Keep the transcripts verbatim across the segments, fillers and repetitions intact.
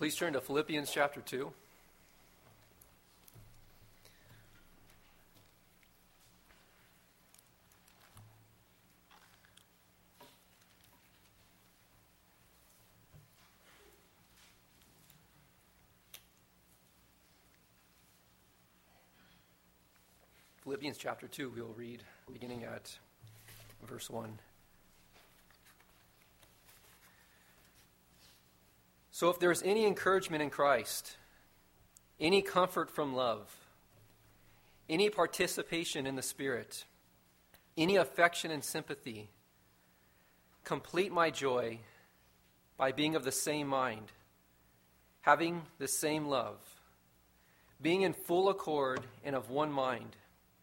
Please turn to Philippians chapter two. Philippians chapter two, we will read beginning at verse one. So if there is any encouragement in Christ, any comfort from love, any participation in the Spirit, any affection and sympathy, complete my joy by being of the same mind, having the same love, being in full accord and of one mind.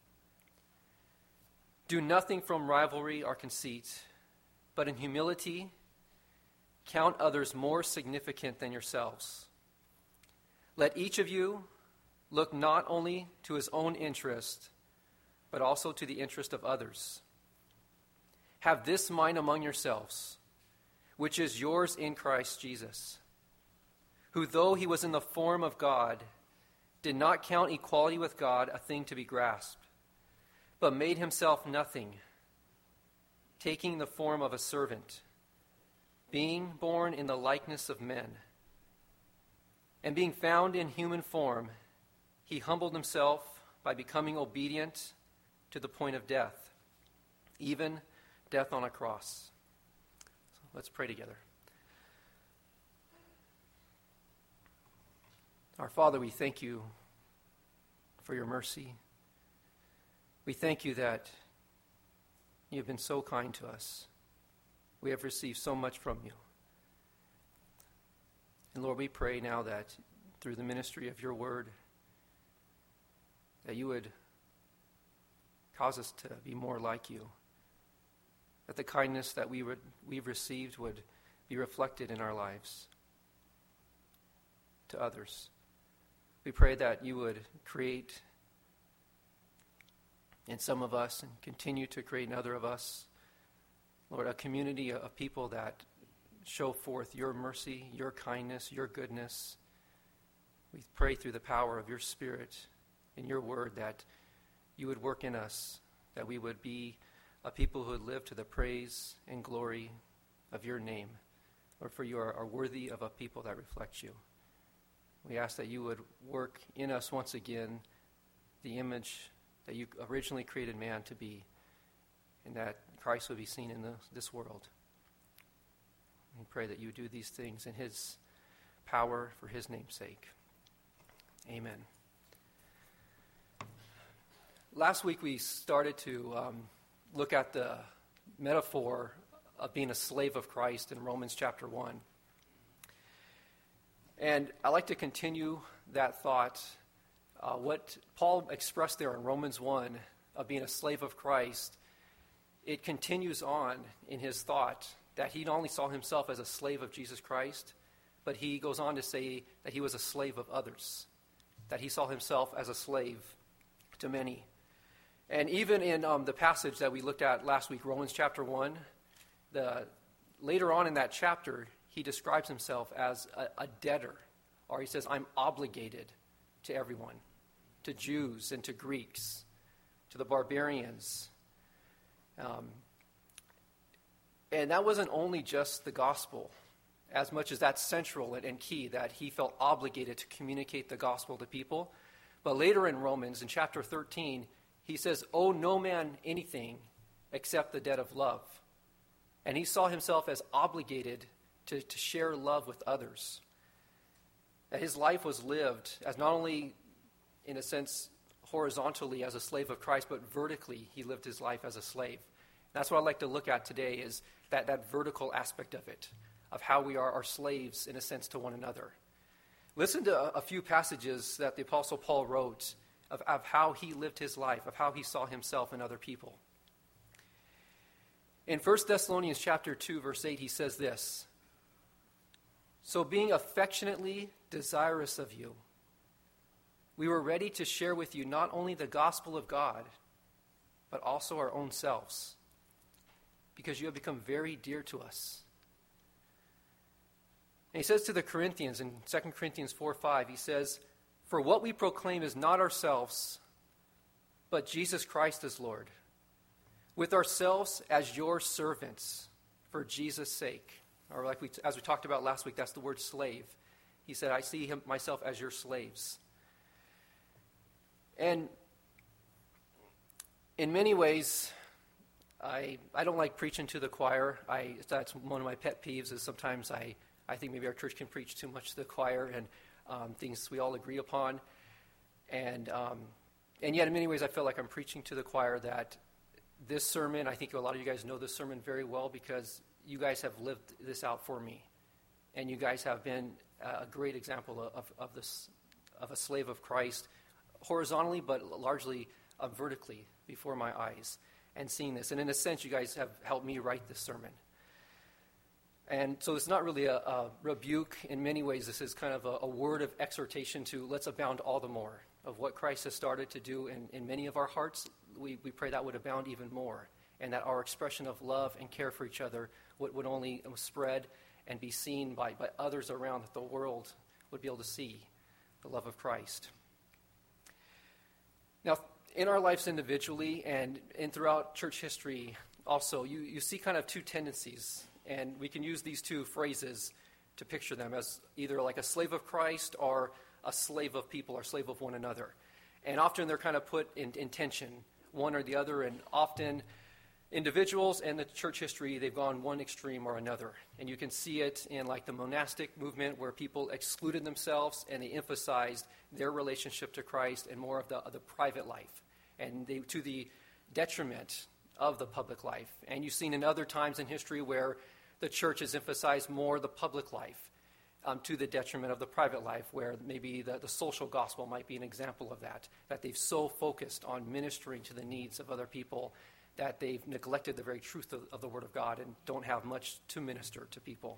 Do nothing from rivalry or conceit, but in humility count others more significant than yourselves. Let each of you look not only to his own interest, but also to the interest of others. Have this mind among yourselves, which is yours in Christ Jesus, who, though he was in the form of God, did not count equality with God a thing to be grasped, but made himself nothing, taking the form of a servant, being born in the likeness of men. And being found in human form, he humbled himself by becoming obedient to the point of death, even death on a cross. So let's pray together. Our Father, we thank you for your mercy. We thank you that you have been so kind to us. We have received so much from you. And Lord, we pray now that through the ministry of your word, that you would cause us to be more like you, that the kindness that we would, we've received would be reflected in our lives to others. We pray that you would create in some of us and continue to create in other of us, Lord, a community of people that show forth your mercy, your kindness, your goodness. We pray through the power of your Spirit and your word that you would work in us, that we would be a people who would live to the praise and glory of your name. Lord, for you are, are worthy of a people that reflect you. We ask that you would work in us once again the image that you originally created man to be, and that Christ would be seen in the, this world. We pray that you do these things in his power for his name's sake. Amen. Last week we started to um, look at the metaphor of being a slave of Christ in Romans chapter one. And I'd like to continue that thought. Uh, what Paul expressed there in Romans one of being a slave of Christ, it continues on in his thought that he not only saw himself as a slave of Jesus Christ, but he goes on to say that he was a slave of others, that he saw himself as a slave to many. And even in um, the passage that we looked at last week, Romans chapter one, the, later on in that chapter, he describes himself as a, a debtor, or he says, I'm obligated to everyone, to Jews and to Greeks, to the barbarians. Um, and that wasn't only just the gospel, as much as that's central and, and key, that he felt obligated to communicate the gospel to people. But later in Romans, in chapter thirteen, he says, owe no man anything except the debt of love. And he saw himself as obligated to, to share love with others. That his life was lived as not only, in a sense, horizontally as a slave of Christ, but vertically he lived his life as a slave. That's what I'd like to look at today, is that, that vertical aspect of it, of how we are our slaves, in a sense, to one another. Listen to a, a few passages that the Apostle Paul wrote of, of how he lived his life, of how he saw himself and other people. In First Thessalonians chapter two, verse eight, he says this, so being affectionately desirous of you, we were ready to share with you not only the gospel of God, but also our own selves, because you have become very dear to us. And he says to the Corinthians in Second Corinthians four five, he says, "For what we proclaim is not ourselves, but Jesus Christ as Lord, with ourselves as your servants for Jesus' sake." Or like we, as we talked about last week, that's the word slave. He said, "I see him, myself as your slaves." And in many ways, I I don't like preaching to the choir. I that's one of my pet peeves is sometimes I, I think maybe our church can preach too much to the choir and um, things we all agree upon. And um, and yet in many ways I feel like I'm preaching to the choir that this sermon, I think a lot of you guys know this sermon very well because you guys have lived this out for me. And you guys have been a great example of, of this, of a slave of Christ, horizontally but largely uh, vertically before my eyes, and seeing this. And in a sense, you guys have helped me write this sermon. And so it's not really a, a rebuke. In many ways, this is kind of a, a word of exhortation to let's abound all the more of what Christ has started to do in, in many of our hearts. We, we pray that would abound even more, and that our expression of love and care for each other would, would only spread and be seen by, by others around, that the world would be able to see the love of Christ. Now, in our lives individually and, and throughout church history also, you, you see kind of two tendencies, and we can use these two phrases to picture them as either like a slave of Christ or a slave of people or slave of one another. And often they're kind of put in, in tension, one or the other, and often individuals and the church history, they've gone one extreme or another. And you can see it in like the monastic movement where people excluded themselves and they emphasized their relationship to Christ and more of the, of the private life, and they, to the detriment of the public life. And you've seen in other times in history where the church has emphasized more the public life um, to the detriment of the private life, where maybe the, the social gospel might be an example of that, that they've so focused on ministering to the needs of other people that they've neglected the very truth of, of the Word of God and don't have much to minister to people.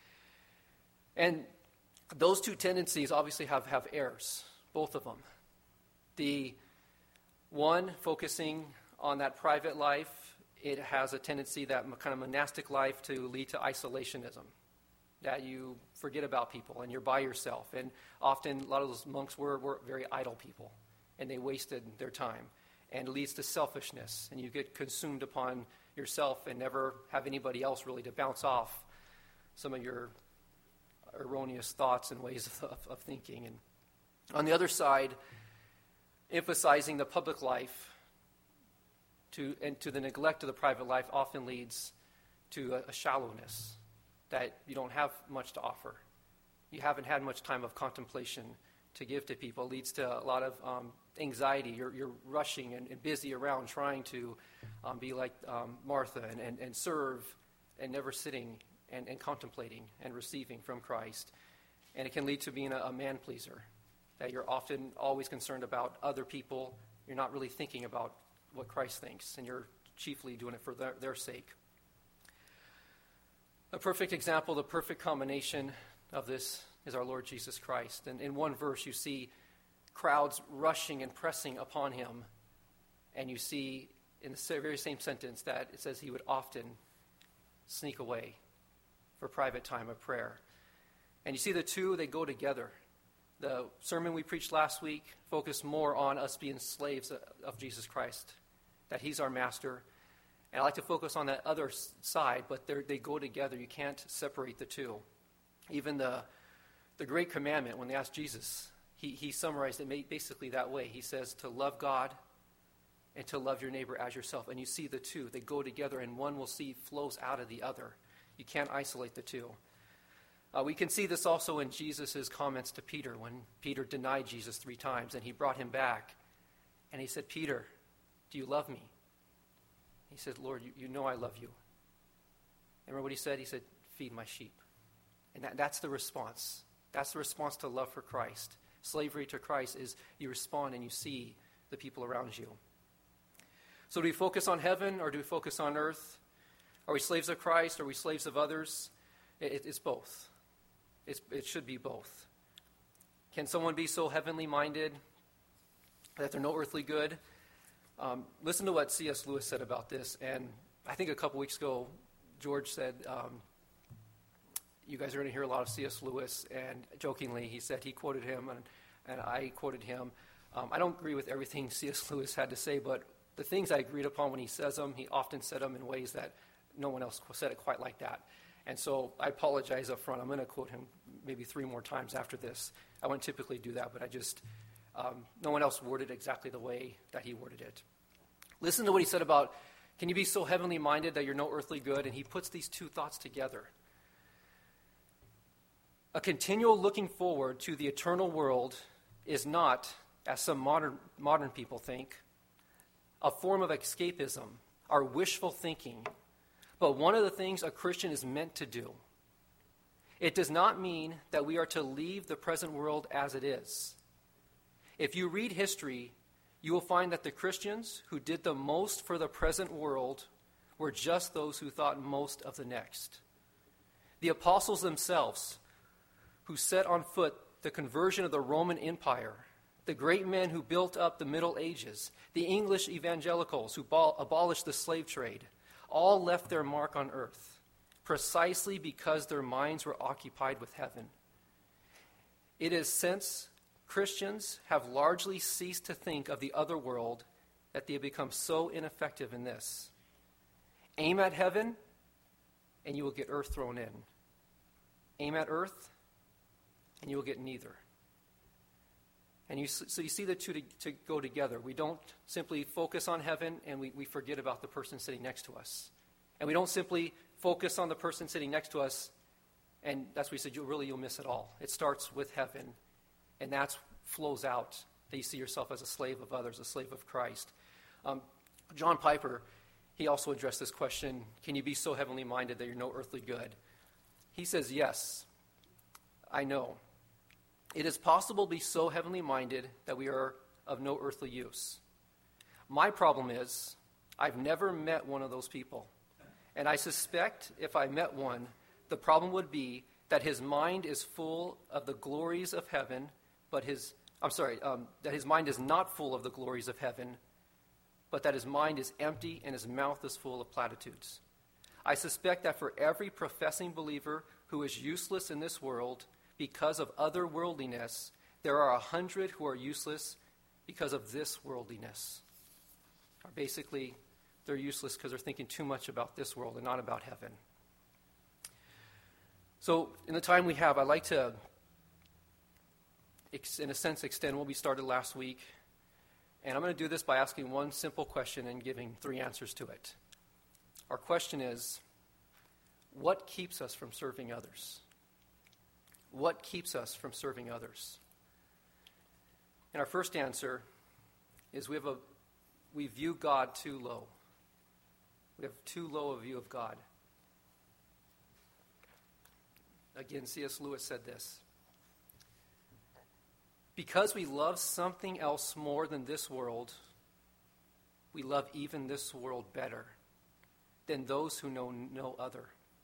And those two tendencies obviously have, have errors, both of them. The one, focusing on that private life, it has a tendency, that kind of monastic life, to lead to isolationism, that you forget about people and you're by yourself. And often a lot of those monks were, were very idle people, and they wasted their time. And it leads to selfishness, and you get consumed upon yourself and never have anybody else really to bounce off some of your erroneous thoughts and ways of, of thinking. And on the other side, emphasizing the public life to and to the neglect of the private life often leads to a, a shallowness, that you don't have much to offer. You haven't had much time of contemplation to give to people. It leads to a lot of um, anxiety. You're, you're rushing and, and busy around trying to um, be like um, Martha and, and, and serve, and never sitting and, and contemplating and receiving from Christ. And it can lead to being a, a man-pleaser, that you're often always concerned about other people. You're not really thinking about what Christ thinks, and you're chiefly doing it for their, their sake. A perfect example, the perfect combination of this is our Lord Jesus Christ. And in one verse, you see crowds rushing and pressing upon him, and you see in the very same sentence that it says he would often sneak away for private time of prayer. And you see the two, they go together. The sermon we preached last week focused more on us being slaves of Jesus Christ, that he's our master. And I like to focus on that other side, but they go together. You can't separate the two. Even the the great commandment, when they asked Jesus, he, he summarized it basically that way. He says to love God and to love your neighbor as yourself. And you see the two. They go together, and one will see flows out of the other. You can't isolate the two. Uh, we can see this also in Jesus' comments to Peter, when Peter denied Jesus three times, and he brought him back. And he said, "Peter, do you love me?" He said, "Lord, you, you know I love you." And remember what he said? He said, "Feed my sheep." And that, that's the response. That's the response to love for Christ. Slavery to Christ is you respond and you see the people around you. So do we focus on heaven, or do we focus on earth? Are we slaves of Christ? Are we slaves of others? It, it's both. It's, it should be both. Can someone be so heavenly minded that they're no earthly good? Um, listen to what C S Lewis said about this. And I think a couple weeks ago, George said, um, you guys are going to hear a lot of C S. Lewis, and jokingly, he said he quoted him, and, and I quoted him. Um, I don't agree with everything C S. Lewis had to say, but the things I agreed upon when he says them, he often said them in ways that no one else said it quite like that. And so I apologize up front. I'm going to quote him maybe three more times after this. I wouldn't typically do that, but I just, um, no one else worded exactly the way that he worded it. Listen to what he said about, can you be so heavenly minded that you're no earthly good? And he puts these two thoughts together. A continual looking forward to the eternal world is not, as some modern modern people think, a form of escapism or wishful thinking, but one of the things a Christian is meant to do. It does not mean that we are to leave the present world as it is. If you read history, you will find that the Christians who did the most for the present world were just those who thought most of the next. The apostles themselves, who set on foot the conversion of the Roman Empire, the great men who built up the Middle Ages, the English evangelicals who abol- abolished the slave trade, all left their mark on earth, precisely because their minds were occupied with heaven. It is since Christians have largely ceased to think of the other world that they have become so ineffective in this. Aim at heaven, and you will get earth thrown in. Aim at earth, and you will get neither. And you, so you see the two to, to go together. We don't simply focus on heaven and we, we forget about the person sitting next to us. And we don't simply focus on the person sitting next to us, and that's what we said, you really you'll miss it all. It starts with heaven, and that flows out that you see yourself as a slave of others, a slave of Christ. Um, John Piper, he also addressed this question, can you be so heavenly minded that you're no earthly good? He says, yes, I know. It is possible to be so heavenly minded that we are of no earthly use. My problem is, I've never met one of those people. And I suspect if I met one, the problem would be that his mind is full of the glories of heaven, but his, I'm sorry, um, that his mind is not full of the glories of heaven, but that his mind is empty and his mouth is full of platitudes. I suspect that for every professing believer who is useless in this world, because of otherworldliness, there are a hundred who are useless because of this worldliness. Or basically, they're useless because they're thinking too much about this world and not about heaven. So, in the time we have, I'd like to, in a sense, extend what we started last week. And I'm going to do this by asking one simple question and giving three answers to it. Our question is, what keeps us from serving others? What keeps us from serving others? And our first answer is we have a we view God too low. We have too low a view of God. Again, C S. Lewis said this. Because we love something else more than this world, we love even this world better than those who know no other.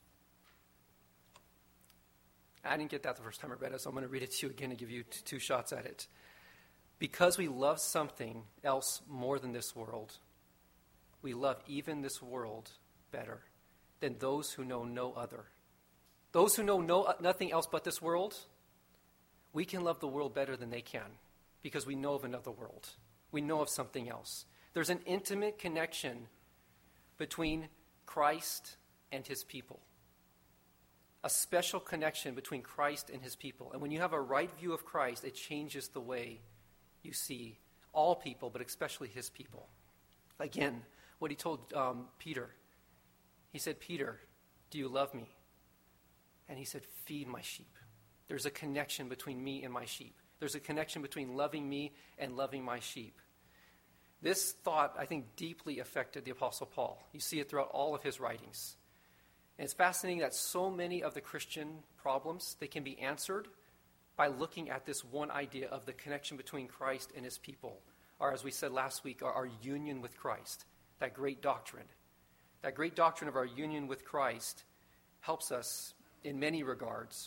I didn't get that the first time I read it, so I'm going to read it to you again to give you t- two shots at it. Because we love something else more than this world, we love even this world better than those who know no other. Those who know no, nothing else but this world, we can love the world better than they can because we know of another world. We know of something else. There's an intimate connection between Christ and his people. A special connection between Christ and his people. And when you have a right view of Christ, it changes the way you see all people, but especially his people. Again, what he told um, Peter. He said, Peter, do you love me? And he said, feed my sheep. There's a connection between me and my sheep. There's a connection between loving me and loving my sheep. This thought, I think, deeply affected the Apostle Paul. You see it throughout all of his writings. And it's fascinating that so many of the Christian problems, they can be answered by looking at this one idea of the connection between Christ and his people, or as we said last week, our, our union with Christ, that great doctrine. That great doctrine of our union with Christ helps us in many regards.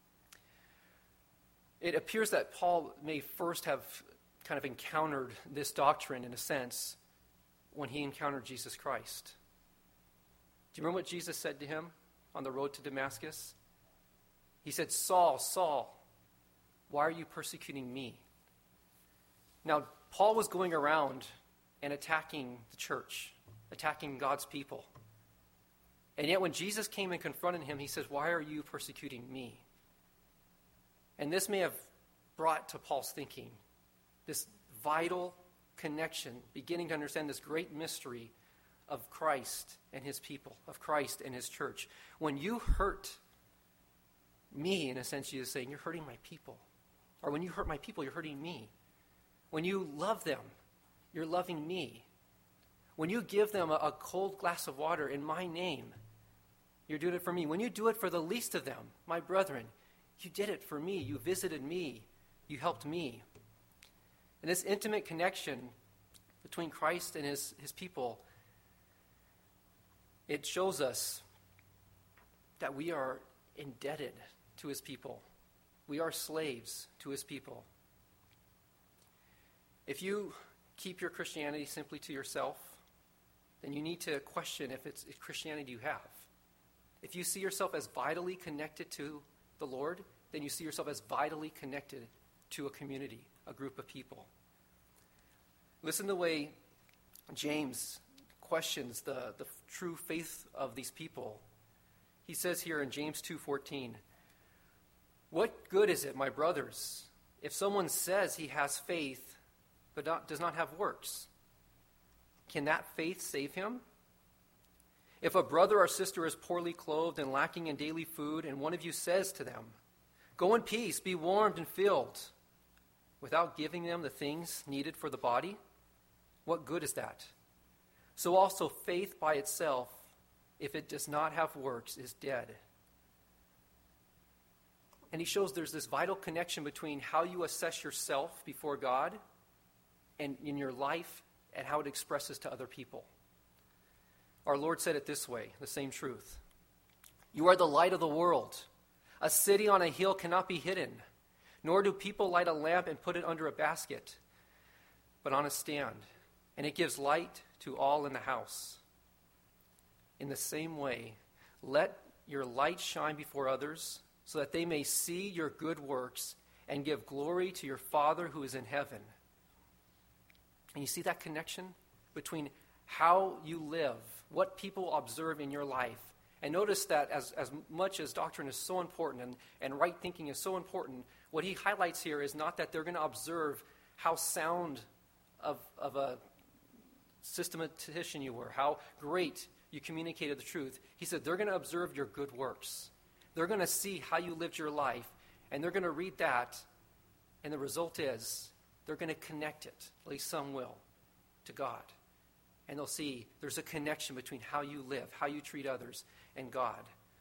It appears that Paul may first have kind of encountered this doctrine, in a sense, when he encountered Jesus Christ. Do you remember what Jesus said to him on the road to Damascus? He said, Saul, Saul, why are you persecuting me? Now, Paul was going around and attacking the church, attacking God's people. And yet when Jesus came and confronted him, he says, why are you persecuting me? And this may have brought to Paul's thinking this vital connection, beginning to understand this great mystery of Christ and his people, of Christ and his church. When you hurt me, in a sense, he is saying, you're hurting my people. Or when you hurt my people, you're hurting me. When you love them, you're loving me. When you give them a, a cold glass of water in my name, you're doing it for me. When you do it for the least of them, my brethren, you did it for me. You visited me. You helped me. And this intimate connection between Christ and his, his people, it shows us that we are indebted to his people. We are slaves to his people. If you keep your Christianity simply to yourself, then you need to question if it's if Christianity you have. If you see yourself as vitally connected to the Lord, then you see yourself as vitally connected to a community, a group of people. Listen to the way James questions the, the true faith of these people. He says here in James two fourteen, what good is it, my brothers, if someone says he has faith but not, does not have works? Can that faith save him? If a brother or sister is poorly clothed and lacking in daily food, and one of you says to them, go in peace, be warmed and filled, without giving them the things needed for the body, what good is that? So also faith by itself, if it does not have works, is dead. And he shows there's this vital connection between how you assess yourself before God and in your life and how it expresses to other people. Our Lord said it this way, the same truth. You are the light of the world. A city on a hill cannot be hidden, nor do people light a lamp and put it under a basket, but on a stand, and it gives light to all in the house. In the same way, let your light shine before others, so that they may see your good works and give glory to your Father who is in heaven. And you see that connection between how you live, what people observe in your life. And notice that as, as much as doctrine is so important and, and right thinking is so important, what he highlights here is not that they're going to observe how sound of, of a systematician you were, how great you communicated the truth. He said they're going to observe your good works. They're going to see how you lived your life, and they're going to read that, and the result is they're going to connect it, at least some will, to God. And they'll see there's a connection between how you live, how you treat others, and God.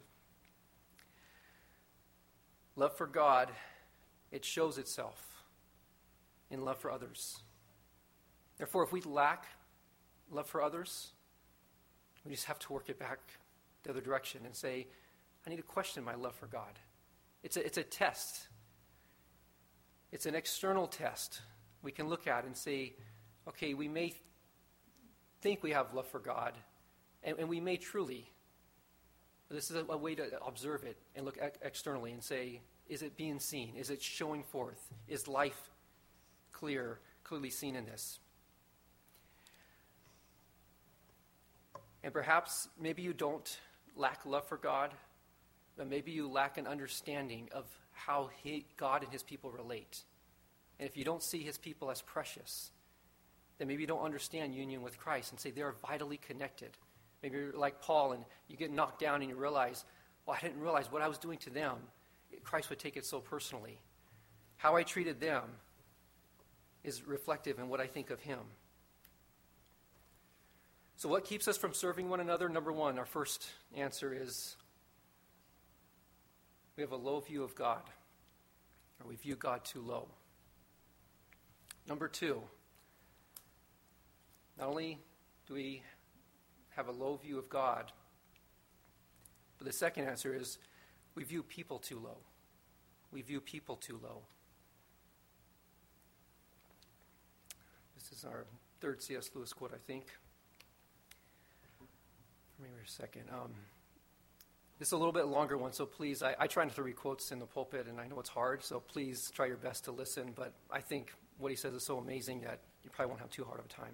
Love for God, it shows itself in love for others. Therefore, if we lack love for others, we just have to work it back the other direction and say, I need to question my love for God. It's a, it's a test. It's an external test we can look at and say, okay, we may think we have love for God, and, and we may truly. But this is a, a way to observe it and look ex- externally and say, is it being seen? Is it showing forth? Is life clear, clearly seen in this? And perhaps maybe you don't lack love for God, but maybe you lack an understanding of how he, God and his people relate. And if you don't see his people as precious, then maybe you don't understand union with Christ and say they are vitally connected. Maybe you're like Paul and you get knocked down and you realize, well, I didn't realize what I was doing to them. Christ would take it so personally. How I treated them is reflective in what I think of him. So what keeps us from serving one another? Number one, our first answer is we have a low view of God, or we view God too low. Number two, not only do we have a low view of God, but the second answer is we view people too low. We view people too low. This is our third C S Lewis quote, I think. Maybe a second. Um, This is a little bit longer one, so please, I, I try not to read quotes in the pulpit, and I know it's hard, so please try your best to listen, but I think what he says is so amazing that you probably won't have too hard of a time.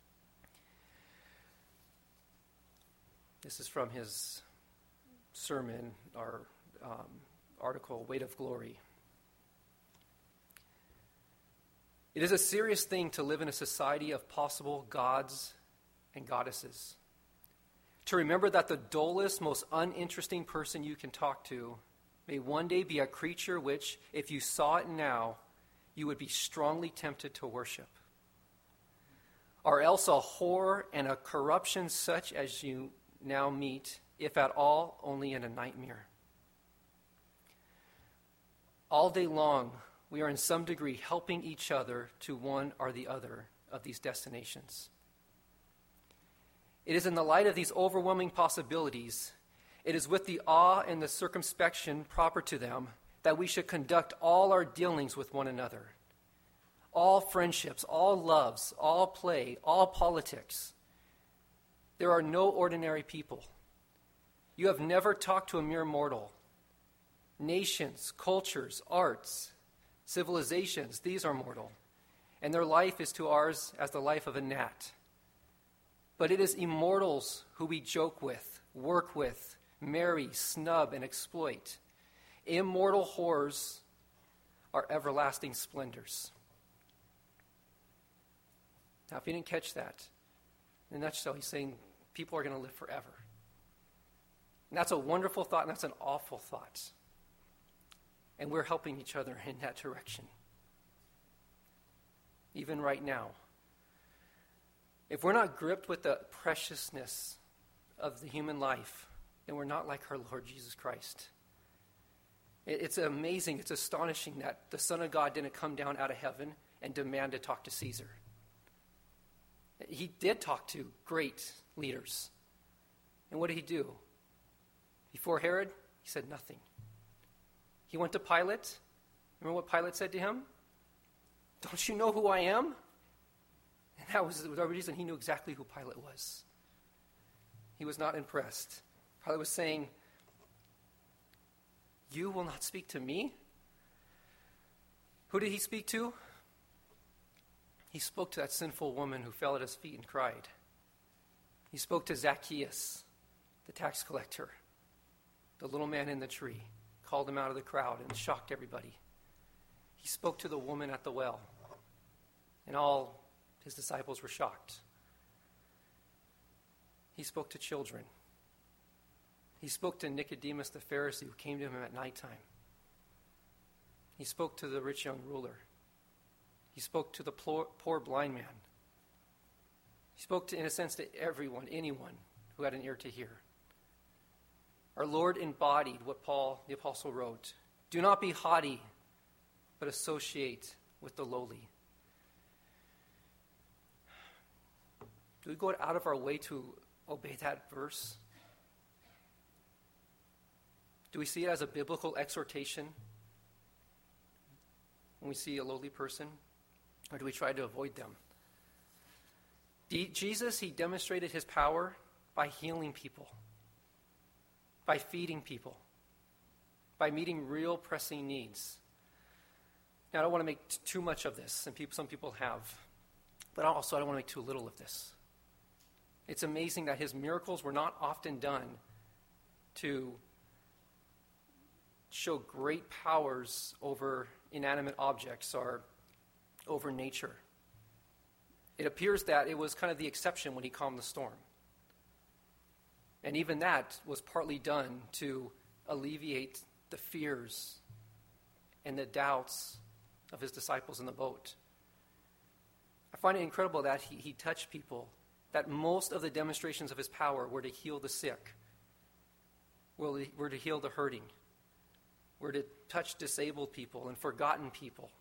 This is from his sermon, or um, article, Weight of Glory. It is a serious thing to live in a society of possible gods and goddesses. To remember that the dullest, most uninteresting person you can talk to may one day be a creature which, if you saw it now, you would be strongly tempted to worship. Or else a horror and a corruption such as you now meet, if at all, only in a nightmare. All day long, we are in some degree helping each other to one or the other of these destinations. It is in the light of these overwhelming possibilities, it is with the awe and the circumspection proper to them, that we should conduct all our dealings with one another. All friendships, all loves, all play, all politics. There are no ordinary people. You have never talked to a mere mortal. Nations, cultures, arts, civilizations, these are mortal, and their life is to ours as the life of a gnat. But it is immortals who we joke with, work with, marry, snub, and exploit. Immortal horrors are everlasting splendors. Now, if you didn't catch that, in a nutshell, he's saying people are going to live forever. And that's a wonderful thought, and that's an awful thought. And we're helping each other in that direction. Even right now. If we're not gripped with the preciousness of the human life, then we're not like our Lord Jesus Christ. It's amazing, it's astonishing that the Son of God didn't come down out of heaven and demand to talk to Caesar. He did talk to great leaders. And what did he do? Before Herod, he said nothing. He went to Pilate. Remember what Pilate said to him? Don't you know who I am? And that was the reason he knew exactly who Pilate was. He was not impressed. Pilate was saying, you will not speak to me? Who did he speak to? He spoke to that sinful woman who fell at his feet and cried. He spoke to Zacchaeus, the tax collector, the little man in the tree, called him out of the crowd and shocked everybody. He spoke to the woman at the well, and all his disciples were shocked. He spoke to children. He spoke to Nicodemus the Pharisee who came to him at nighttime. He spoke to the rich young ruler. He spoke to the poor, poor blind man. He spoke to, in a sense, to everyone, anyone who had an ear to hear. Our Lord embodied what Paul the apostle wrote. Do not be haughty, but associate with the lowly. Do we go out of our way to obey that verse? Do we see it as a biblical exhortation when we see a lowly person? Or do we try to avoid them? D- Jesus, he demonstrated his power by healing people, by feeding people, by meeting real pressing needs. Now, I don't want to make t- too much of this, and people, some people have, but also I don't want to make too little of this. It's amazing that his miracles were not often done to show great powers over inanimate objects or over nature. It appears that it was kind of the exception when he calmed the storm. And even that was partly done to alleviate the fears and the doubts of his disciples in the boat. I find it incredible that he, he touched people, that most of the demonstrations of his power were to heal the sick, were to heal the hurting, were to touch disabled people and forgotten people.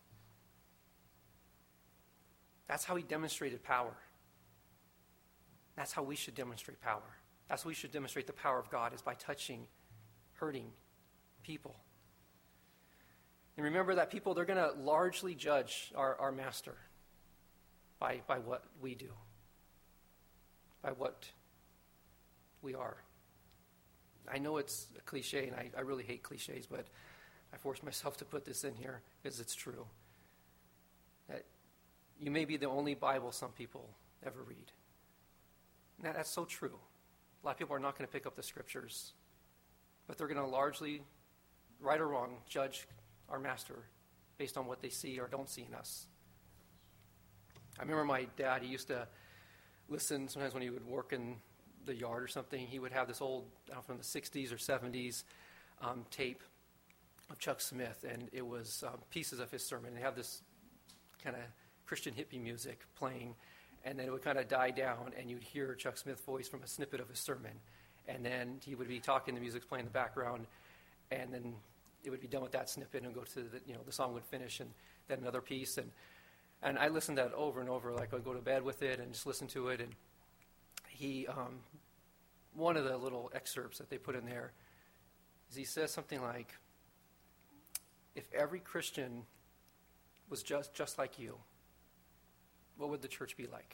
That's how he demonstrated power. That's how we should demonstrate power. That's how we should demonstrate the power of God, is by touching hurting people. And remember that people, they're going to largely judge our, our master by, by what we do, by what we are. I know it's a cliche, and I, I really hate cliches, but I forced myself to put this in here because it's true. That you may be the only Bible some people ever read. And that, that's so true. A lot of people are not going to pick up the scriptures, but they're going to largely, right or wrong, judge our master based on what they see or don't see in us. I remember my dad, he used to listen sometimes when he would work in the yard or something. He would have this old, I don't know, from the sixties or seventies um, tape of Chuck Smith, and it was um, pieces of his sermon. They have this kind of Christian hippie music playing, and then it would kind of die down, and you'd hear Chuck Smith's voice from a snippet of his sermon. And then he would be talking, the music's playing in the background, and then it would be done with that snippet and go to the, you know, the song would finish, and then another piece. And and I listened to that over and over, like I'd go to bed with it and just listen to it. And he, um, one of the little excerpts that they put in there is he says something like, if every Christian was just, just like you, what would the church be like?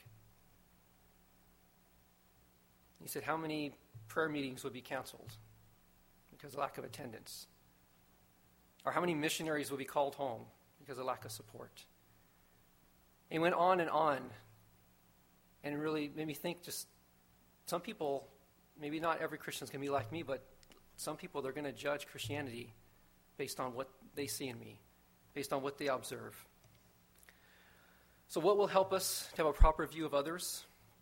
He said, how many prayer meetings would be canceled because of lack of attendance? Or how many missionaries would be called home because of lack of support? And he went on and on, and it really made me think, just some people, maybe not every Christian's going to be like me, but some people, they're going to judge Christianity based on what they see in me, based on what they observe. So what will help us to have a proper view of others?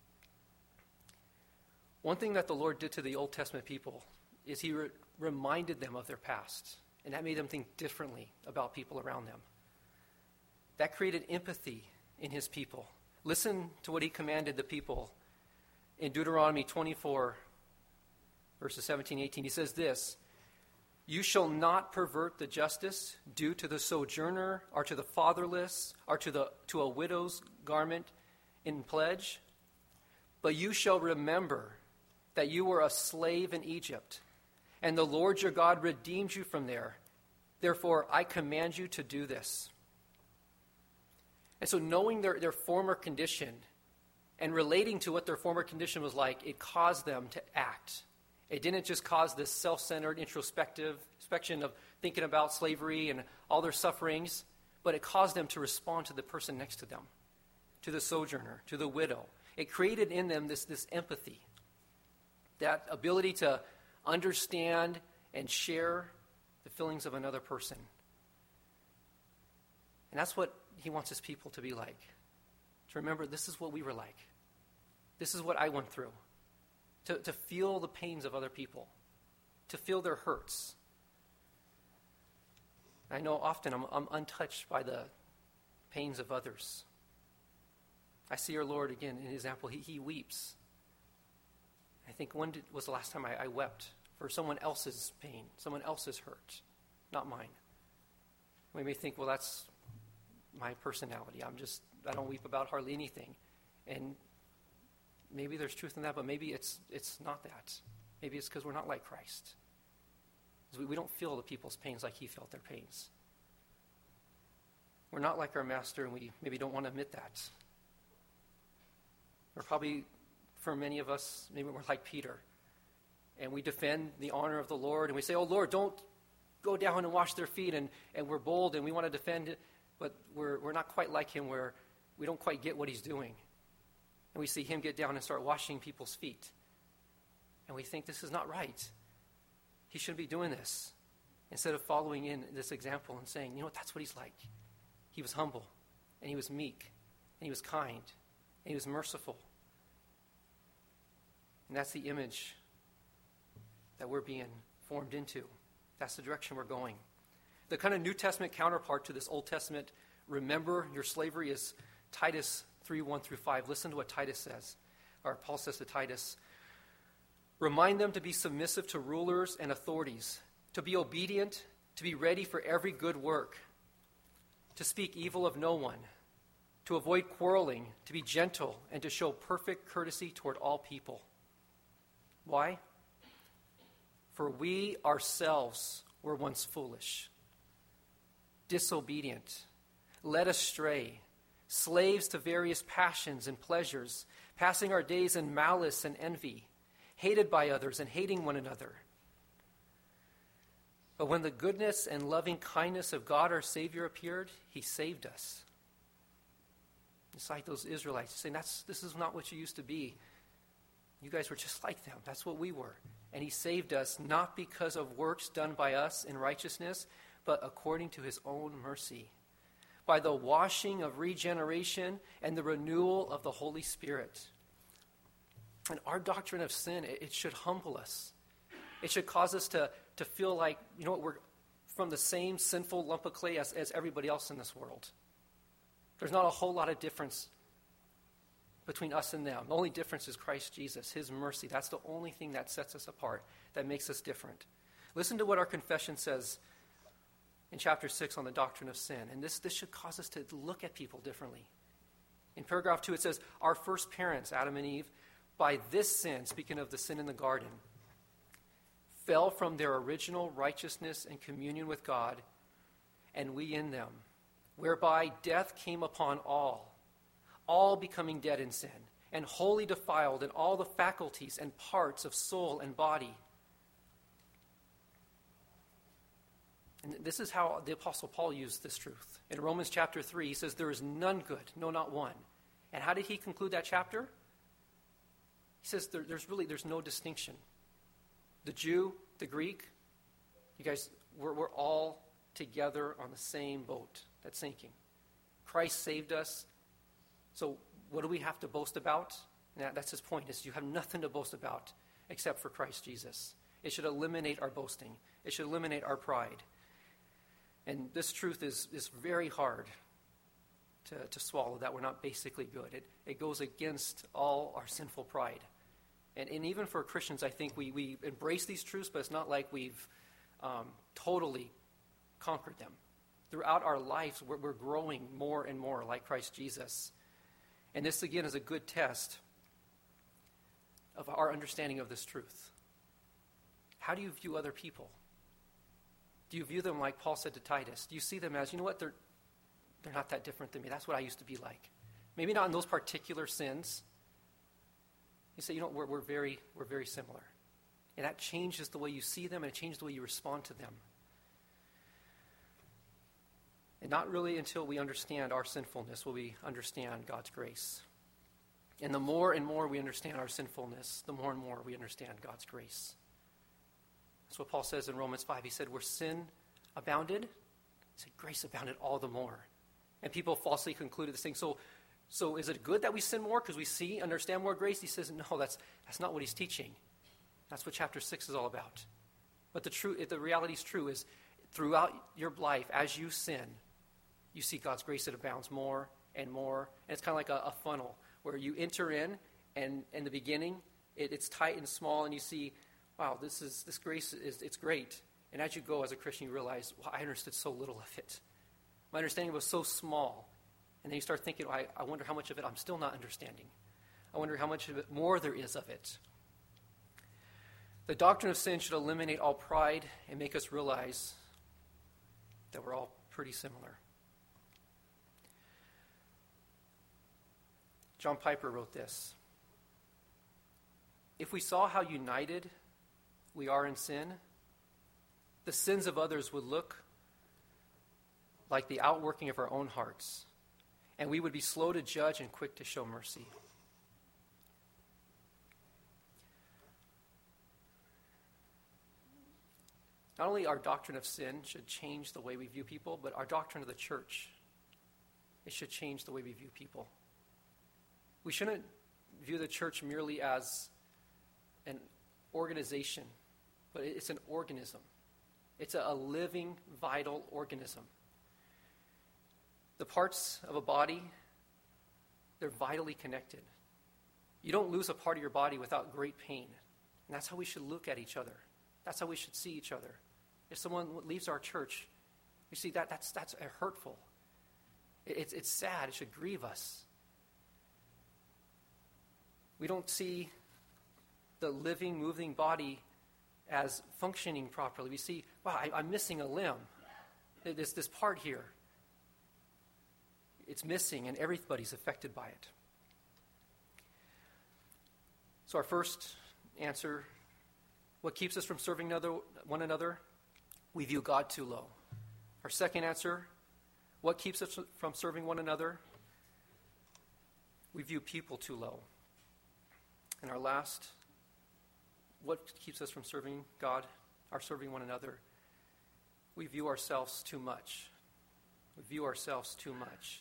One thing that the Lord did to the Old Testament people is he re- reminded them of their past, and that made them think differently about people around them. That created empathy in his people. Listen to what he commanded the people in Deuteronomy twenty-four, verses seventeen, eighteen. He says this, you shall not pervert the justice due to the sojourner or to the fatherless or to the to a widow's garment in pledge, but you shall remember that you were a slave in Egypt, and the Lord your God redeemed you from there. Therefore, I command you to do this. And so knowing their, their former condition and relating to what their former condition was like, it caused them to act. It didn't just cause this self-centered introspective inspection of thinking about slavery and all their sufferings, but it caused them to respond to the person next to them, to the sojourner, to the widow. It created in them this, this empathy, that ability to understand and share the feelings of another person. And that's what he wants his people to be like. To remember, this is what we were like. This is what I went through. To, to feel the pains of other people. To feel their hurts. I know often I'm, I'm untouched by the pains of others. I see our Lord again in his example. He, he weeps. I think when did, was the last time I, I wept for someone else's pain, someone else's hurt, not mine. We may think, well, that's my personality. I'm just, I don't weep about hardly anything. And maybe there's truth in that, but maybe it's it's not that. Maybe it's because we're not like Christ. We, we don't feel the people's pains like he felt their pains. We're not like our master, and we maybe don't want to admit that. We're probably, for many of us, maybe we're like Peter. And we defend the honor of the Lord, and we say, oh, Lord, don't go down and wash their feet, and, and we're bold, and we want to defend it, but we're we're not quite like him, where we don't quite get what he's doing. And we see him get down and start washing people's feet. And we think this is not right. He shouldn't be doing this. Instead of following in this example and saying, you know what, that's what he's like. He was humble, and he was meek, and he was kind, and he was merciful. And that's the image that we're being formed into. That's the direction we're going. The kind of New Testament counterpart to this Old Testament, remember your slavery, is Titus three, one through five. Listen to what Titus says, or Paul says to Titus. Remind them to be submissive to rulers and authorities, to be obedient, to be ready for every good work, to speak evil of no one, to avoid quarreling, to be gentle, and to show perfect courtesy toward all people. Why? For we ourselves were once foolish, disobedient, led astray, slaves to various passions and pleasures, passing our days in malice and envy, hated by others and hating one another. But when the goodness and loving kindness of God our Savior appeared, he saved us. It's like those Israelites saying, That's, this is not what you used to be. You guys were just like them. That's what we were. And he saved us not because of works done by us in righteousness, but according to his own mercy, by the washing of regeneration and the renewal of the Holy Spirit. And our doctrine of sin, it, it should humble us. It should cause us to, to feel like, you know what, we're from the same sinful lump of clay as, as everybody else in this world. There's not a whole lot of difference between us and them. The only difference is Christ Jesus, his mercy. That's the only thing that sets us apart, that makes us different. Listen to what our confession says in chapter six on the doctrine of sin. And this, this should cause us to look at people differently. In paragraph two, it says, our first parents, Adam and Eve, by this sin, speaking of the sin in the garden, fell from their original righteousness and communion with God, and we in them, whereby death came upon all, all becoming dead in sin, and wholly defiled in all the faculties and parts of soul and body. And this is how the Apostle Paul used this truth. In Romans chapter three, he says, there is none good, no, not one. And how did he conclude that chapter? He says there, there's really, there's no distinction. The Jew, the Greek, you guys, we're, we're all together on the same boat that's sinking. Christ saved us. So what do we have to boast about? And that, that's his point, is you have nothing to boast about except for Christ Jesus. It should eliminate our boasting. It should eliminate our pride. And this truth is, is very hard to, to swallow, that we're not basically good. It, it goes against all our sinful pride. And, and even for Christians, I think we, we embrace these truths, but it's not like we've um, totally conquered them. Throughout our lives, we're, we're growing more and more like Christ Jesus. And this, again, is a good test of our understanding of this truth. How do you view other people? Do you view them like Paul said to Titus? Do you see them as, you know what, they're, they're not that different than me. That's what I used to be like. Maybe not in those particular sins. You say, you know, we're, we're very we're very similar. And that changes the way you see them, and it changes the way you respond to them. And not really until we understand our sinfulness will we understand God's grace. And the more and more we understand our sinfulness, the more and more we understand God's grace. That's what Paul says in Romans five. He said, where sin abounded, he said, grace abounded all the more. And people falsely concluded this thing. So, so is it good that we sin more because we see, understand more grace? He says, no, that's that's not what he's teaching. That's what chapter six is all about. But the truth, the reality is true, is throughout your life, as you sin, you see God's grace that abounds more and more. And it's kind of like a, a funnel where you enter in, and in the beginning, it, it's tight and small, and you see, wow, this is this grace is it's great. And as you go as a Christian, you realize, well, I understood so little of it. My understanding was so small. And then you start thinking, I, I wonder how much of it I'm still not understanding. I wonder how much of it more there is of it. The doctrine of sin should eliminate all pride and make us realize that we're all pretty similar. John Piper wrote this. If we saw how united we are in sin, the sins of others would look like the outworking of our own hearts, and we would be slow to judge and quick to show mercy. Not only our doctrine of sin should change the way we view people, but our doctrine of the church, it should change the way we view people. We shouldn't view the church merely as an organization, but it's an organism. It's a, a living, vital organism. The parts of a body, they're vitally connected. You don't lose a part of your body without great pain. And that's how we should look at each other. That's how we should see each other. If someone leaves our church, you see, that that's that's hurtful. It, it's, it's sad. It should grieve us. We don't see the living, moving body as functioning properly. We see, wow, I, I'm missing a limb. There's this part here. It's missing, and everybody's affected by it. So our first answer, what keeps us from serving another, one another? we view God too low. Our second answer, what keeps us from serving one another? We view people too low. And our last, what keeps us from serving God, or serving one another? We view ourselves too much. We view ourselves too much.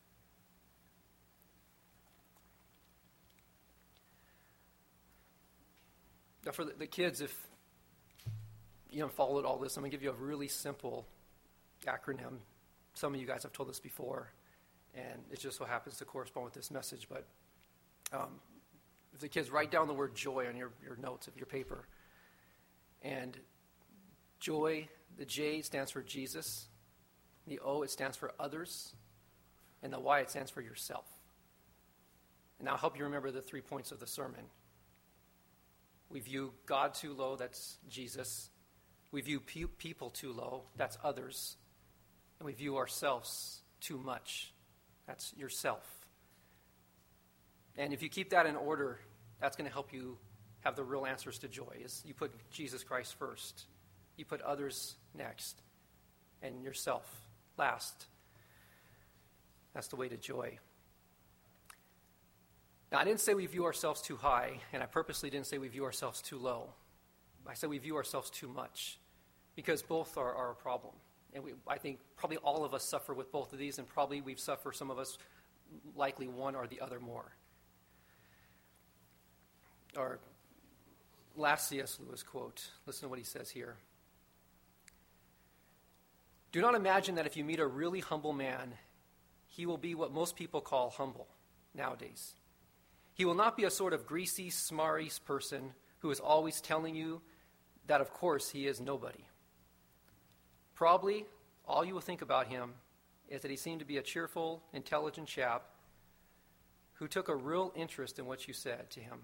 Now for the, the kids, if you haven't followed all this, I'm going to give you a really simple acronym. Some of you guys have told this before, and it just so happens to correspond with this message. But um, if the kids write down the word joy on your, your notes of your paper, and joy, the J stands for Jesus, the O, it stands for others, and the Y, it stands for yourself. And I'll help you remember the three points of the sermon. We view God too low, that's Jesus. We view pe- people too low, that's others. And we view ourselves too much, that's yourself. And if you keep that in order, that's going to help you have the real answers to joy. Is you put Jesus Christ first, you put others next, and yourself last. That's the way to joy. Now, I didn't say we view ourselves too high, and I purposely didn't say we view ourselves too low. I said we view ourselves too much, because both are, are a problem. And we, I think probably all of us suffer with both of these, and probably we've suffered, some of us, likely one or the other more. Our last C S Lewis quote, listen to what he says here. Do not imagine that if you meet a really humble man, he will be what most people call humble nowadays. He will not be a sort of greasy, smarry person who is always telling you that, of course, he is nobody. Probably all you will think about him is that he seemed to be a cheerful, intelligent chap who took a real interest in what you said to him.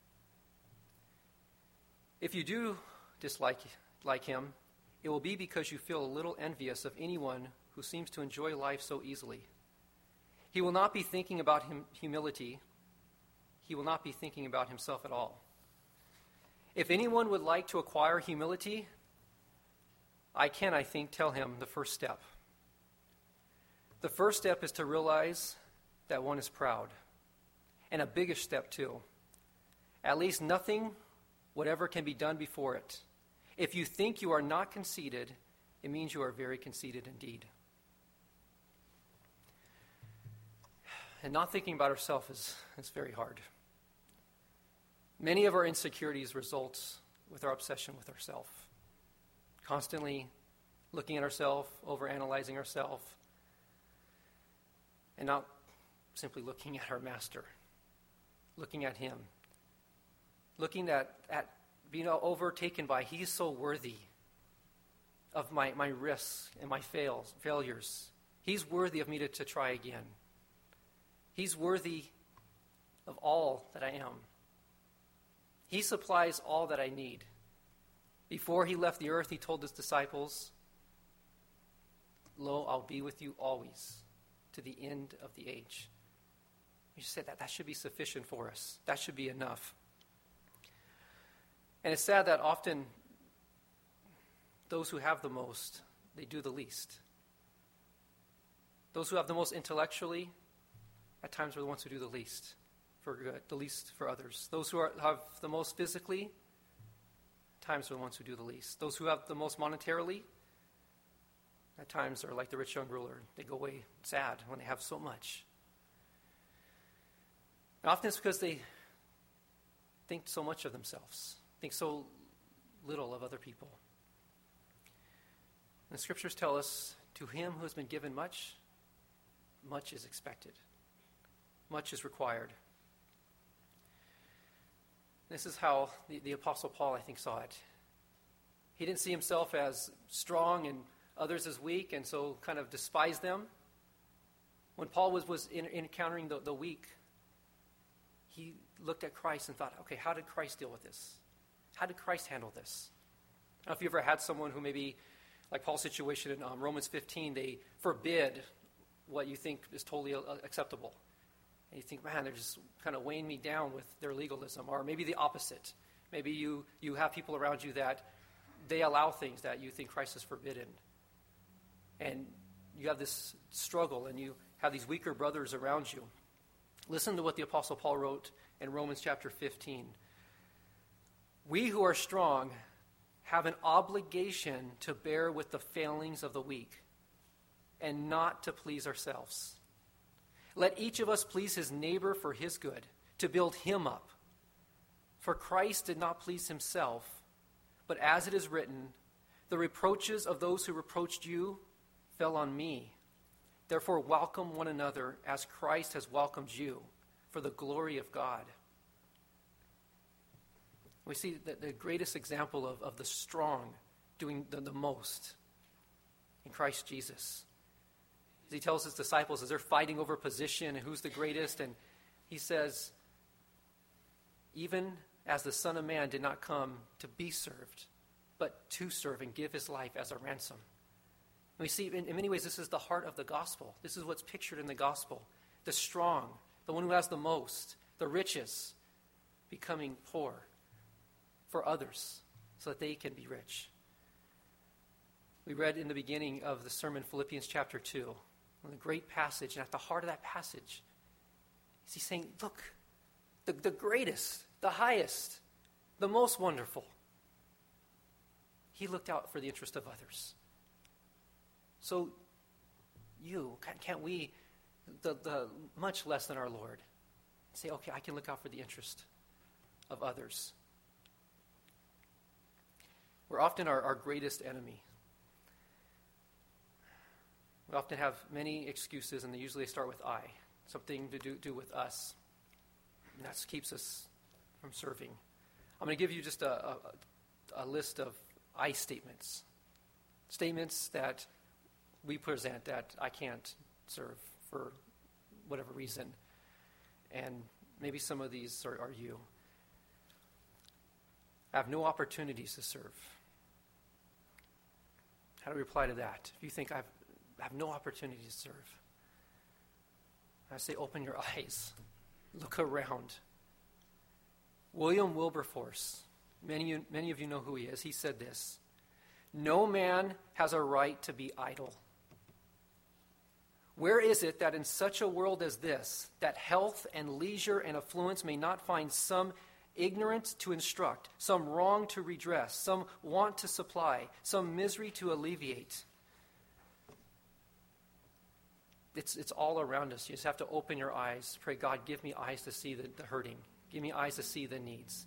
If you do dislike like him, it will be because you feel a little envious of anyone who seems to enjoy life so easily. He will not be thinking about him, humility. He will not be thinking about himself at all. If anyone would like to acquire humility, I can, I think, tell him the first step. The first step is to realize that one is proud. And a biggish step, too. At least nothing, whatever can be done before it. If you think you are not conceited, it means you are very conceited indeed. And not thinking about ourselves is, is very hard. Many of our insecurities result with our obsession with ourselves. Constantly looking at ourselves, overanalyzing ourselves, and not simply looking at our master, looking at him, looking at, at being overtaken by, he's so worthy of my, my risks and my fails, failures. He's worthy of me to, to try again. He's worthy of all that I am. He supplies all that I need. Before he left the earth, he told his disciples, "Lo, I'll be with you always to the end of the age." You said that that should be sufficient for us. That should be enough. And it's sad that often those who have the most, they do the least. Those who have the most intellectually, at times are the ones who do the least for good, the least for others. Those who are, have the most physically, at times are the ones who do the least. Those who have the most monetarily, at times are like the rich young ruler. They go away sad when they have so much. And often it's because they think so much of themselves, think so little of other people. And the scriptures tell us, to him who has been given much, much is expected. Much is required. This is how the, the Apostle Paul, I think, saw it. He didn't see himself as strong and others as weak, and so kind of despised them. When Paul was, was in, encountering the, the weak, he looked at Christ and thought, okay, how did Christ deal with this? How did Christ handle this? I don't know if you ever had someone who maybe, like Paul's situation in um, Romans fifteen, they forbid what you think is totally uh, acceptable. And you think, man, they're just kind of weighing me down with their legalism. Or maybe the opposite. Maybe you, you have people around you that they allow things that you think Christ has forbidden. And you have this struggle, and you have these weaker brothers around you. Listen to what the Apostle Paul wrote in Romans chapter fifteen. We who are strong have an obligation to bear with the failings of the weak and not to please ourselves. Let each of us please his neighbor for his good, to build him up. For Christ did not please himself, but as it is written, the reproaches of those who reproached you fell on me. Therefore welcome one another as Christ has welcomed you for the glory of God. We see that the greatest example of, of the strong doing the, the most in Christ Jesus. As he tells his disciples as they're fighting over position and who's the greatest, and he says, even as the Son of Man did not come to be served, but to serve and give his life as a ransom. And we see in, in many ways this is the heart of the gospel. This is what's pictured in the gospel. The strong, the one who has the most, the richest, becoming poor for others so that they can be rich. We read in the beginning of the sermon Philippians chapter two, a great passage, and at the heart of that passage is he saying, look, the, the greatest, the highest, the most wonderful, he looked out for the interest of others. So you, can't we, the, the much less than our Lord, say, okay, I can look out for the interest of others. We're often our, our greatest enemy. We often have many excuses, and they usually start with I, something to do, do with us. And that keeps us from serving. I'm going to give you just a, a, a list of I statements. Statements that we present that I can't serve for whatever reason. And maybe some of these are, are you. I have no opportunities to serve. How do we reply to that? If you think I've, I have no opportunity to serve, I say open your eyes. Look around. William Wilberforce, many, many of you know who he is. He said this, no man has a right to be idle. Where is it that in such a world as this, that health and leisure and affluence may not find some ignorant to instruct, some wrong to redress, some want to supply, some misery to alleviate? It's, it's all around us. You just have to open your eyes. Pray, God, give me eyes to see the, the hurting. Give me eyes to see the needs.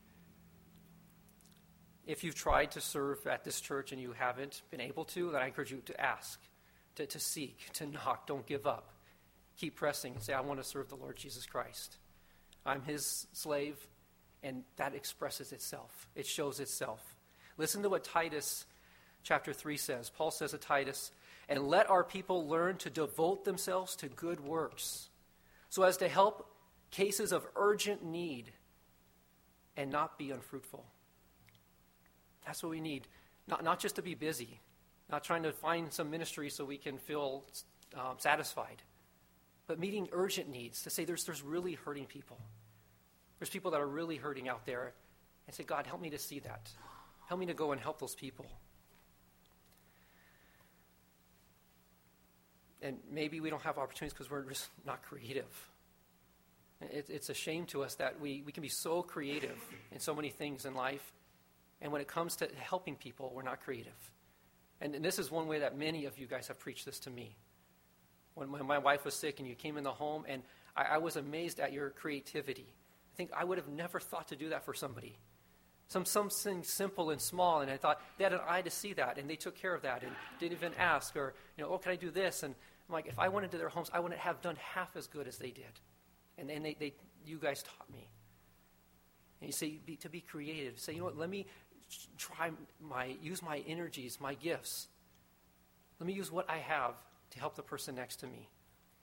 If you've tried to serve at this church and you haven't been able to, then I encourage you to ask, to, to seek, to knock. Don't give up. Keep pressing and say, I want to serve the Lord Jesus Christ. I'm his slave, and that expresses itself. It shows itself. Listen to what Titus chapter three says. Paul says to Titus, and let our people learn to devote themselves to good works, so as to help cases of urgent need and not be unfruitful. That's what we need. Not, not just to be busy, not trying to find some ministry so we can feel um, satisfied, but meeting urgent needs to say there's, there's really hurting people. There's people that are really hurting out there, and say, God, help me to see that. Help me to go and help those people. And maybe we don't have opportunities because we're just not creative. It, it's a shame to us that we, we can be so creative in so many things in life, and when it comes to helping people, we're not creative. And, and this is one way that many of you guys have preached this to me. When, when my wife was sick and you came in the home, and I, I was amazed at your creativity. I think I would have never thought to do that for somebody. Some something simple and small, and I thought they had an eye to see that, and they took care of that, and didn't even ask, or, you know, oh, can I do this? And I'm like, if I went into their homes, I wouldn't have done half as good as they did. And then they, they, you guys taught me. And you say, be, to be creative. Say, you know what, let me try my, use my energies, my gifts. Let me use what I have to help the person next to me.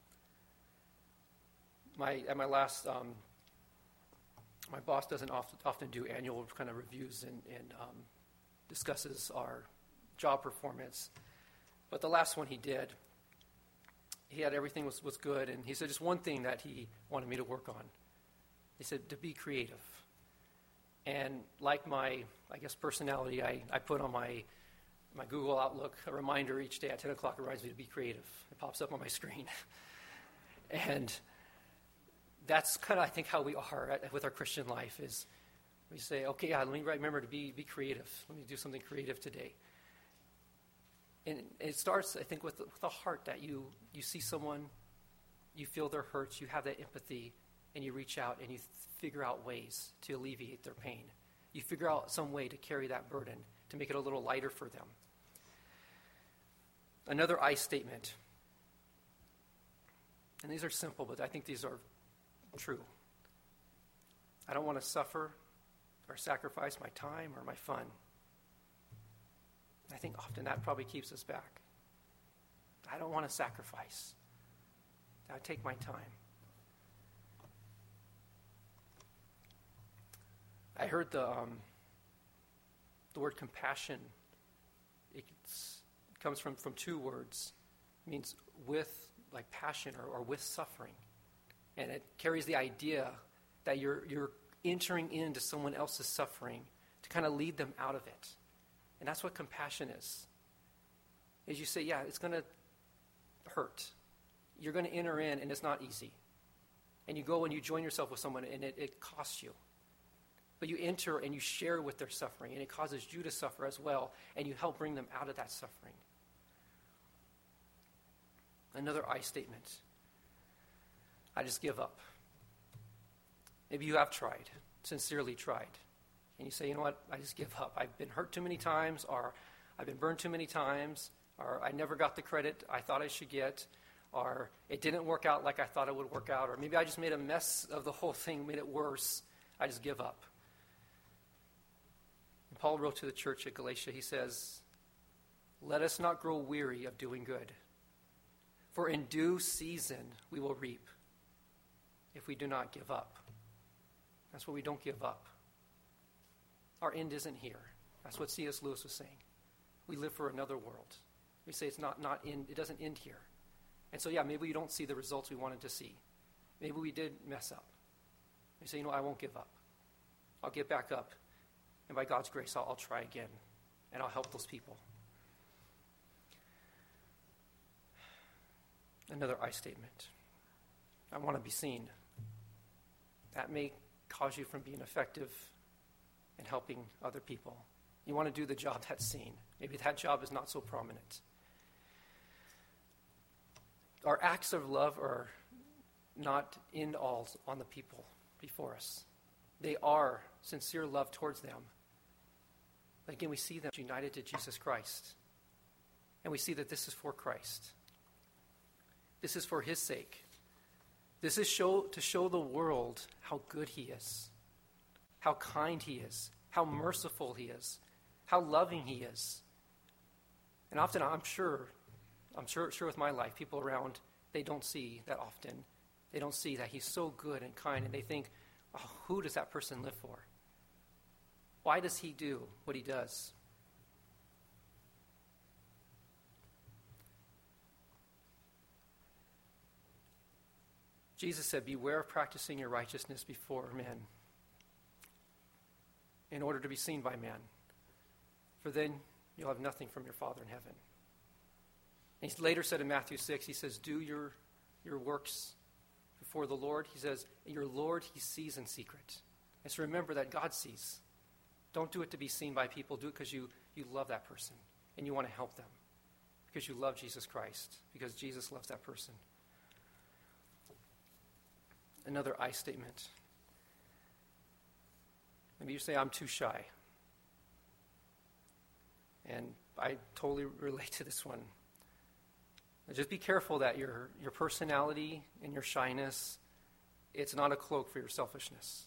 My, at my last, um, my boss doesn't often, often do annual kind of reviews and, and um, discusses our job performance. But the last one he did, he had everything was, was good, and he said just one thing that he wanted me to work on. He said to be creative. And like my, I guess, personality, I, I put on my my Google Outlook a reminder each day at ten o'clock. It reminds me to be creative. It pops up on my screen. And that's kind of, I think, how we are at, with our Christian life is we say, okay, yeah, let me remember to be, be creative. Let me do something creative today. And it starts, I think, with, with a heart that you, you see someone, you feel their hurts, you have that empathy, and you reach out and you th- figure out ways to alleviate their pain. You figure out some way to carry that burden, to make it a little lighter for them. Another I statement. And these are simple, but I think these are true. I don't want to suffer or sacrifice my time or my fun. I think often that probably keeps us back. I don't want to sacrifice. I take my time. I heard the um, the word compassion. It's, it comes from, from two words. It means with, like passion or, or with suffering. And it carries the idea that you're you're entering into someone else's suffering to kind of lead them out of it. And that's what compassion is. Is you say, yeah, it's going to hurt. You're going to enter in, and it's not easy. And you go and you join yourself with someone, and it, it costs you. But you enter and you share with their suffering, and it causes you to suffer as well, and you help bring them out of that suffering. Another I statement. I just give up. Maybe you have tried, sincerely tried. And you say, you know what, I just give up. I've been hurt too many times, or I've been burned too many times, or I never got the credit I thought I should get, or it didn't work out like I thought it would work out, or maybe I just made a mess of the whole thing, made it worse. I just give up. And Paul wrote to the church at Galatia, he says, let us not grow weary of doing good, for in due season we will reap if we do not give up. That's what we don't give up. Our end isn't here. That's what C S Lewis was saying. We live for another world. We say it's not, not in, it doesn't end here. And so, yeah, maybe we don't see the results we wanted to see. Maybe we did mess up. We say, you know, I won't give up. I'll get back up. And by God's grace, I'll, I'll try again. And I'll help those people. Another I statement. I want to be seen. That may cause you from being effective and helping other people. You want to do the job that's seen. Maybe that job is not so prominent. Our acts of love are not end all on the people before us. They are sincere love towards them. But again, we see them united to Jesus Christ. And we see that this is for Christ. This is for his sake. This is show, to show the world how good he is, how kind he is, how merciful he is, how loving he is. And often, I'm sure, I'm sure, sure with my life, people around, they don't see that often. They don't see that he's so good and kind, and they think, oh, who does that person live for? Why does he do what he does? Jesus said, beware of practicing your righteousness before men in order to be seen by man, for then you'll have nothing from your Father in heaven. And he later said in Matthew six, he says, do your, your works before the Lord. He says, your Lord he sees in secret. And so remember that God sees. Don't do it to be seen by people. Do it because you, you love that person and you want to help them, because you love Jesus Christ, because Jesus loves that person. Another I statement. Maybe you say, I'm too shy. And I totally relate to this one. Just be careful that your, your personality and your shyness, it's not a cloak for your selfishness.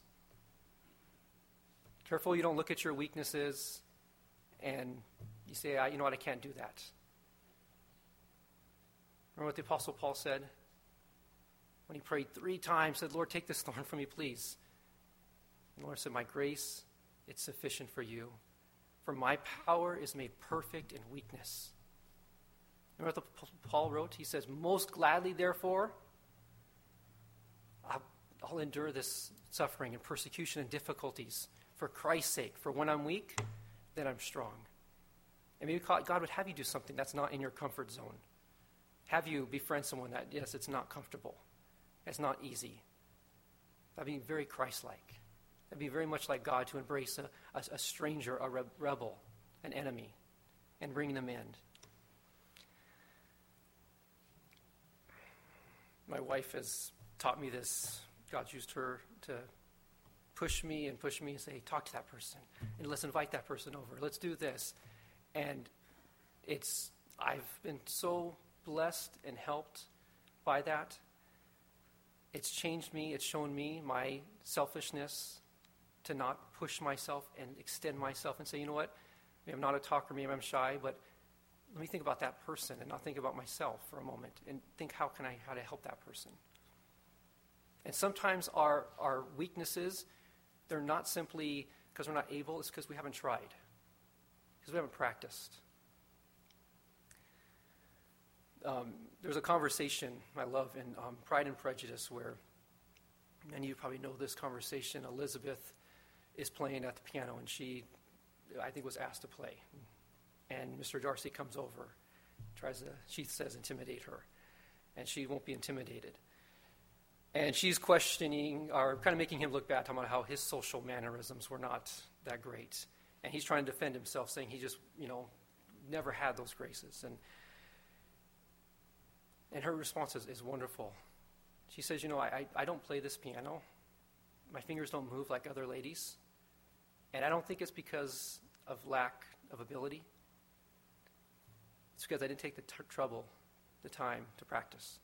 Careful you don't look at your weaknesses and you say, you know what, I can't do that. Remember what the Apostle Paul said? When he prayed three times, said, Lord, take this thorn from me, please. And the Lord said, my grace, it's sufficient for you. For my power is made perfect in weakness. Remember what the, Paul wrote? He says, most gladly, therefore, I'll, I'll endure this suffering and persecution and difficulties For Christ's sake, for when I'm weak, then I'm strong. And maybe God would have you do something that's not in your comfort zone. Have you befriend someone that, yes, it's not comfortable. It's not easy. That'd be very Christ-like. That'd be very much like God to embrace a, a, a stranger, a re- rebel, an enemy, and bring them in. My wife has taught me this. God's used her to push me and push me and say, talk to that person. And let's invite that person over. Let's do this. And it's, I've been so blessed and helped by that. It's changed me. It's shown me my selfishness to not push myself and extend myself and say, you know what, maybe I'm not a talker, maybe I'm shy, but let me think about that person and not think about myself for a moment and think how can I, how to help that person. And sometimes our, our weaknesses, they're not simply because we're not able, it's because we haven't tried, because we haven't practiced. Um, there's a conversation I love in um, Pride and Prejudice where, and you probably know this conversation, Elizabeth is playing at the piano and she, I think, was asked to play. And Mister Darcy comes over, tries to, she says, intimidate her. And she won't be intimidated. And she's questioning, or kind of making him look bad, talking about how his social mannerisms were not that great. And he's trying to defend himself, saying he just, you know, never had those graces. And and her response is, is wonderful. She says, you know, I, I don't play this piano. My fingers don't move like other ladies. And I don't think it's because of lack of ability. It's because I didn't take the t- trouble, the time to practice.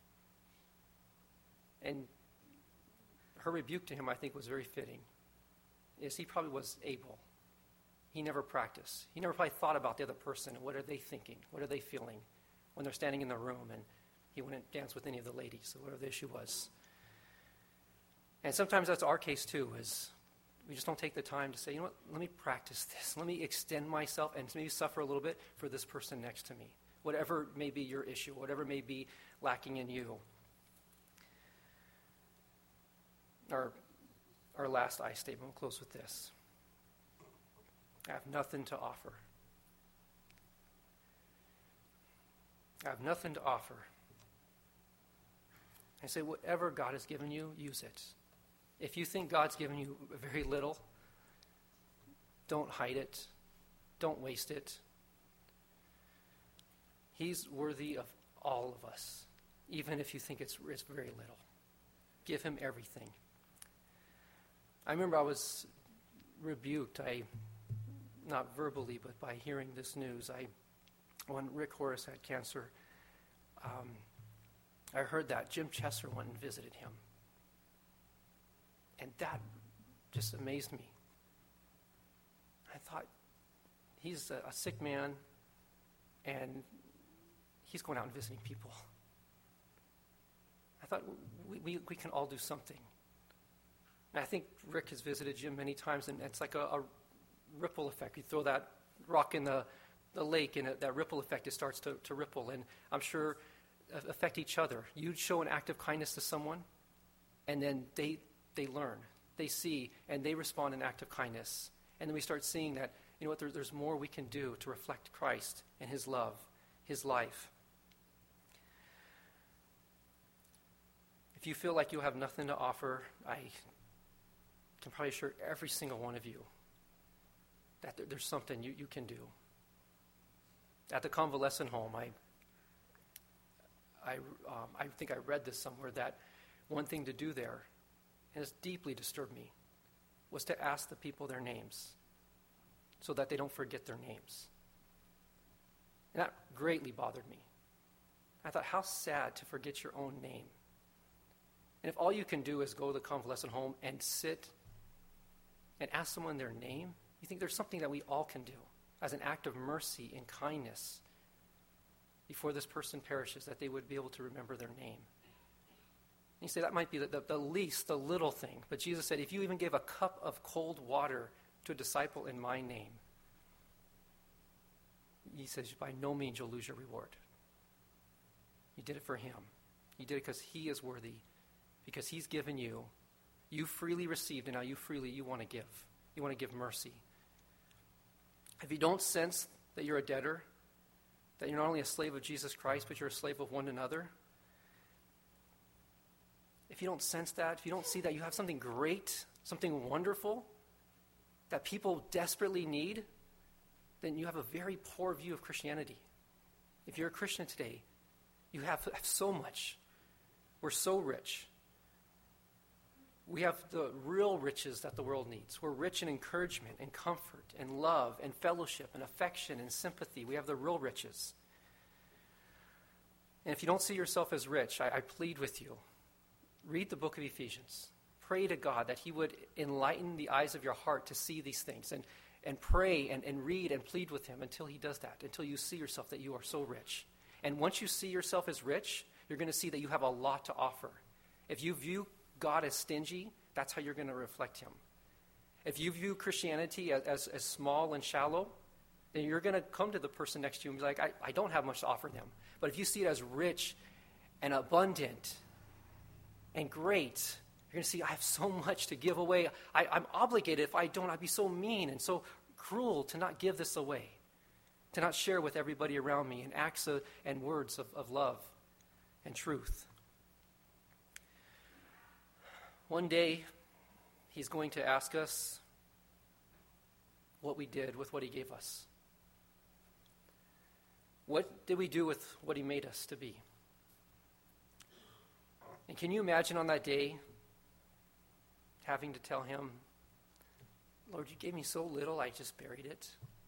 And her rebuke to him, I think, was very fitting. Is he probably was able. He never practiced. He never probably thought about the other person. What are they thinking? What are they feeling when they're standing in the room? And he wouldn't dance with any of the ladies, or whatever the issue was. And sometimes that's our case too, is we just don't take the time to say, you know what, let me practice this. Let me extend myself and maybe suffer a little bit for this person next to me. Whatever may be your issue, whatever may be lacking in you. Our, our last I statement, we'll close with this. I have nothing to offer. I have nothing to offer. I say, whatever God has given you, use it. If you think God's given you very little, don't hide it. Don't waste it. He's worthy of all of us, even if you think it's, it's very little. Give him everything. I remember I was rebuked, I, not verbally, but by hearing this news. I, when Rick Horace had cancer, um, I heard that Jim Chester went and visited him. And that just amazed me. I thought, he's a, a sick man, and he's going out and visiting people. I thought, we, we, we can all do something. And I think Rick has visited Jim many times, and it's like a, a ripple effect. You throw that rock in the, the lake, and it, that ripple effect, it starts to, to ripple. And I'm sure affect each other. You show an act of kindness to someone, and then they they learn, they see, and they respond in act of kindness. And then we start seeing that, you know what, there, there's more we can do to reflect Christ and his love, his life. If you feel like you have nothing to offer, I can probably assure every single one of you that there, there's something you, you can do. At the convalescent home, I I, um, I think I read this somewhere, that one thing to do there, and it's deeply disturbed me, was to ask the people their names so that they don't forget their names. And that greatly bothered me. I thought, how sad to forget your own name. And if all you can do is go to the convalescent home and sit and ask someone their name, you think there's something that we all can do as an act of mercy and kindness before this person perishes, that they would be able to remember their name. And you say that might be the, the, the least, the little thing. But Jesus said, if you even give a cup of cold water to a disciple in my name, he says, by no means you'll lose your reward. You did it for him. You did it because he is worthy, because he's given you. You freely received, and now you freely, you want to give. You want to give mercy. If you don't sense that you're a debtor, that you're not only a slave of Jesus Christ, but you're a slave of one another, if you don't sense that, if you don't see that you have something great, something wonderful that people desperately need, then you have a very poor view of Christianity. If you're a Christian today, you have, have so much. We're so rich. We have the real riches that the world needs. We're rich in encouragement and comfort and love and fellowship and affection and sympathy. We have the real riches. And if you don't see yourself as rich, I, I plead with you, read the book of Ephesians. Pray to God that he would enlighten the eyes of your heart to see these things. And, and pray and, and read and plead with him until he does that, until you see yourself that you are so rich. And once you see yourself as rich, you're going to see that you have a lot to offer. If you view God as stingy, that's how you're going to reflect him. If you view Christianity as, as, as small and shallow, then you're going to come to the person next to you and be like, I, I don't have much to offer them. But if you see it as rich and abundant and great, you're going to see I have so much to give away. I, I'm obligated. If I don't, I'd be so mean and so cruel to not give this away, to not share with everybody around me in acts of, and words of, of love and truth. One day, he's going to ask us what we did with what he gave us. What did we do with what he made us to be? And can you imagine on that day having to tell him, Lord, you gave me so little, I just buried it?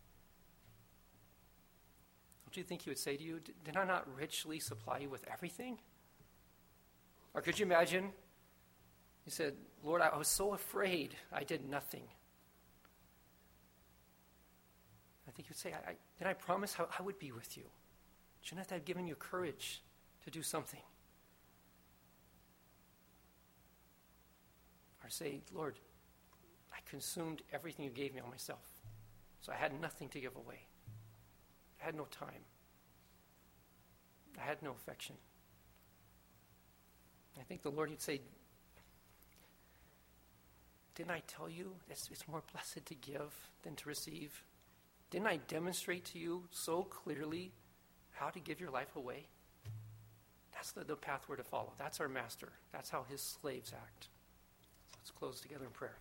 Don't you think he would say to you, did I not richly supply you with everything? Or could you imagine, he said, Lord, I was so afraid I did nothing. I think he would say, I, I, did I promise I, I would be with you? Shouldn't that have given you courage to do something? Or say, Lord, I consumed everything you gave me on myself, so I had nothing to give away. I had no time. I had no affection. I think the Lord would say, didn't I tell you it's, it's more blessed to give than to receive? Didn't I demonstrate to you so clearly how to give your life away? That's the, the path we're to follow. That's our master. That's how his slaves act. So let's close together in prayer.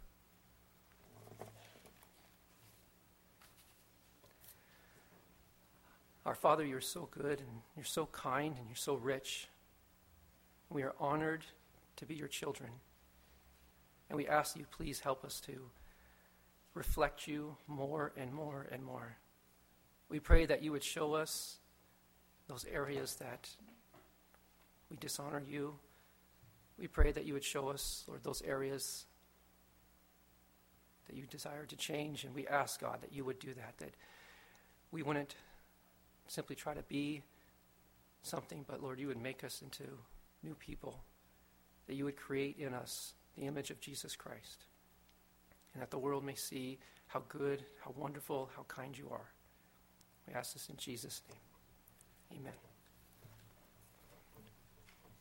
Our Father, you're so good, and you're so kind, and you're so rich. We are honored to be your children. And we ask you, please help us to reflect you more and more and more. We pray that you would show us those areas that we dishonor you. We pray that you would show us, Lord, those areas that you desire to change. And we ask, God, that you would do that, that we wouldn't simply try to be something, but Lord, you would make us into new people, that you would create in us the image of Jesus Christ, and that the world may see how good, how wonderful, how kind you are. We ask this in Jesus' name. Amen.